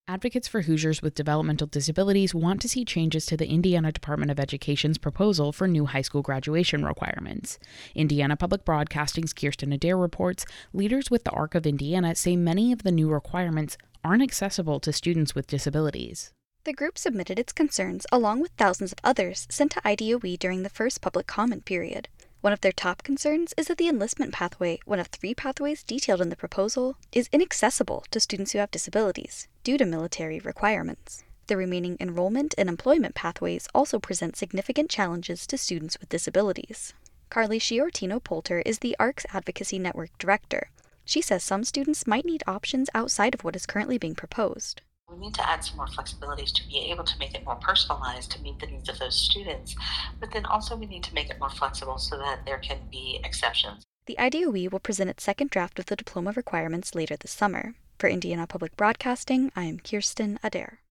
Advocates for Hoosiers with developmental disabilities want to see changes to the Indiana Department of Education's proposal for new high school graduation requirements. Indiana Public Broadcasting's Kirsten Adair reports leaders with the ARC of Indiana say many of the new requirements aren't accessible to students with disabilities. The group submitted its concerns along with thousands of others sent to IDOE during the first public comment period. One of their top concerns is that the enlistment pathway, one of 3 pathways detailed in the proposal, is inaccessible to students who have disabilities due to military requirements. The remaining enrollment and employment pathways also present significant challenges to students with disabilities. Carly Sciortino-Polter is the ARC's Advocacy Network Director. She says some students might need options outside of what is currently being proposed. We need to add some more flexibilities to be able to make it more personalized to meet the needs of those students, but then also we need to make it more flexible so that there can be exceptions. The IDOE will present its second draft of the diploma requirements later this summer. For Indiana Public Broadcasting, I am Kirsten Adair.